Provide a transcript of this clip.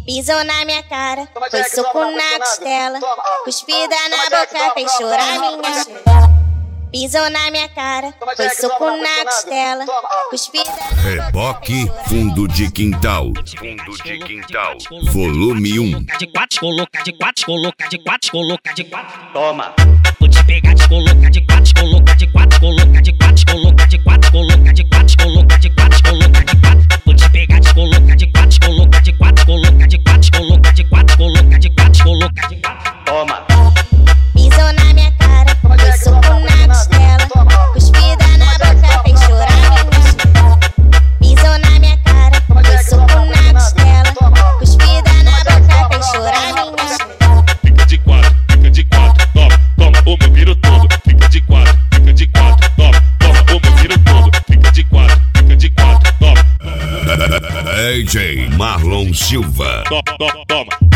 Pisou na minha cara, foi soco na costela, cuspida na boca, fez chorar minha costela. Pisou na minha cara, foi soco na costela, cuspida na boca. Reboque Fundo de Quintal. Volume 1. De quatro, coloca de quatro, coloca de quatro, coloca de quatro. Toma. Vou te pegar de coloca de quatro, coloca de quatro, coloca de quatro, coloca de quatro, coloca de quatro, coloca de quatro, coloca de quatro. Vou te pegar de coloca de quatro, coloca de quatro, coloca de quatro, coloca de quatro, coloca de quatro, coloca de quatro. Toma. Pisou na minha cara, foi soco na costela, cuspida na boca, fez chorar minha costela. Pisou na minha cara, foi soco na costela, cuspida na boca, fez chorar minha costela. Fica de quatro, toma, toma o meu viro todo. Fica de quatro, toma, toma o meu viro todo. Fica de quatro, toma. DJ Marlon Silva. Toma, toma, toma.